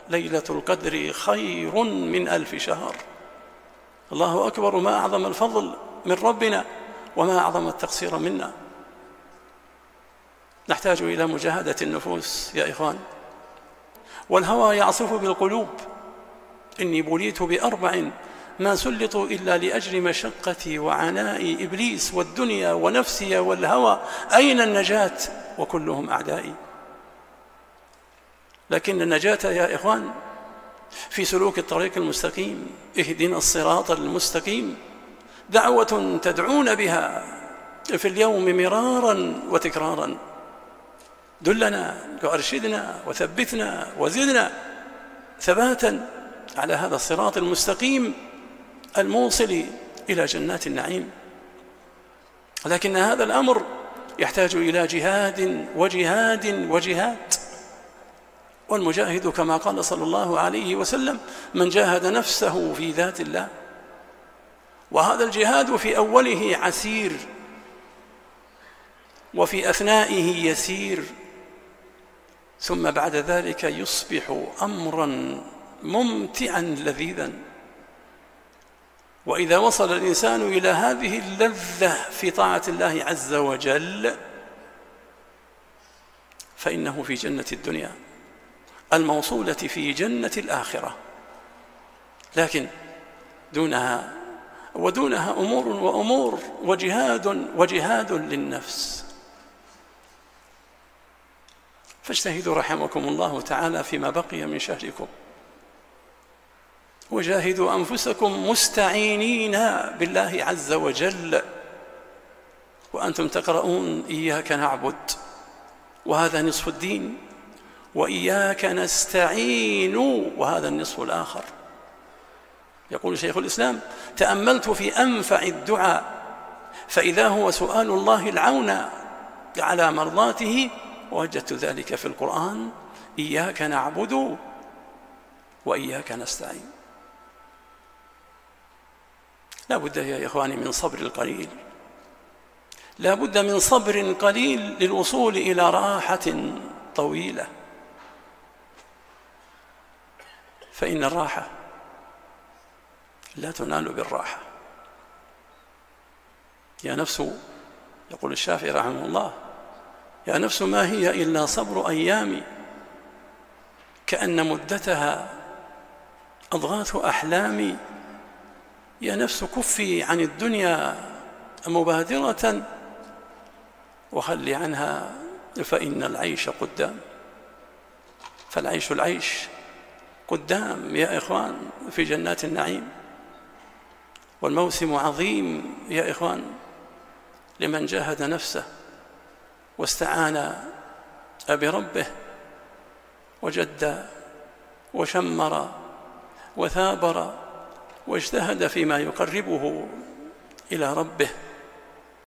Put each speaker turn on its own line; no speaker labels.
ليلة القدر خير من 1000 شهر. الله أكبر، ما أعظم الفضل من ربنا وما أعظم التقصير منا. نحتاج إلى مجاهدة النفوس يا إخوان، والهوى يعصف بالقلوب. إني بليت ب4 ما سلطوا إلا لأجل مشقتي وعناء إبليس والدنيا ونفسي والهوى، أين النجاة وكلهم أعدائي؟ لكن النجاة يا إخوان في سلوك الطريق المستقيم. اهدنا الصراط المستقيم دعوة تدعون بها في اليوم مرارا وتكرارا. دلنا وأرشدنا وثبتنا وزدنا ثباتا على هذا الصراط المستقيم الموصل إلى جنات النعيم. لكن هذا الأمر يحتاج إلى جهاد وجهاد وجهاد. والمجاهد كما قال صلى الله عليه وسلم: من جاهد نفسه في ذات الله. وهذا الجهاد في أوله عسير وفي أثنائه يسير، ثم بعد ذلك يصبح أمرا ممتعا لذيذا. وإذا وصل الإنسان إلى هذه اللذة في طاعة الله عز وجل فإنه في جنة الدنيا الموصولة في جنة الآخرة. لكن ودونها أمور وأمور وجهاد للنفس. فاجتهدوا رحمكم الله تعالى فيما بقي من شهركم، وجاهدوا أنفسكم مستعينين بالله عز وجل وأنتم تقرؤون إياك نعبد، وهذا نصف الدين، وإياك نستعين، وهذا النصف الآخر. يقول شيخ الإسلام: تأملت في أنفع الدعاء فإذا هو سؤال الله العون على مرضاته، ووجدت ذلك في القرآن: إياك نعبد وإياك نستعين. لا بد يا إخواني من صبر قليل، لا بد من صبر قليل للوصول إلى راحة طويلة. فإن الراحة لا تنال بالراحة. يا نفس، يقول الشافعي رحمه الله: يا نفس ما هي إلا صبر أيام كأن مدتها أضغاث أحلامي. يا نفس كفي عن الدنيا مبادرة وخلي عنها فإن العيش قدام. العيش قدام يا إخوان في جنات النعيم. والموسم عظيم يا إخوان لمن جاهد نفسه واستعان بربه وجد وشمر وثابر واجتهد فيما يقربه إلى ربه.